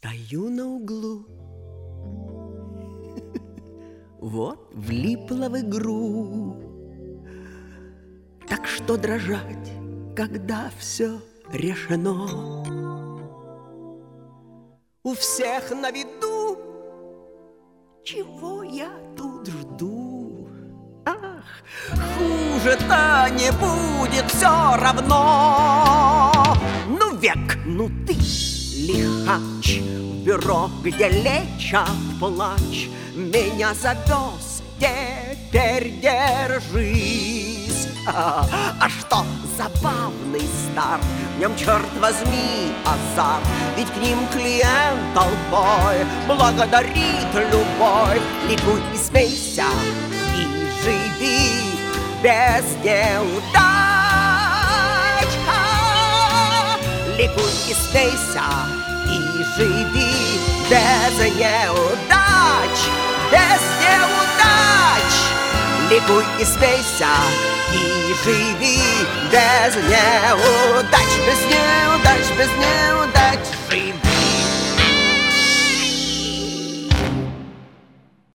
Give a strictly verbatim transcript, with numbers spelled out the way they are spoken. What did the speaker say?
Стою на углу, вот влипла в игру. Так что дрожать, когда все решено? У всех на виду, чего я тут жду? Ах, хуже-то не будет все равно. Ну век, ну ты, лихач, в бюро, где лечат плач, меня завез, теперь держись. А, а что, забавный старт, в нем, черт возьми, азарт, ведь к ним клиент толпой благодарит любой. Ликуй и смейся, и живи без неудач. А, ликуй и смейся, и живи без неудач, без неудач. Ликуй и смейся, и живи без неудач, без неудач.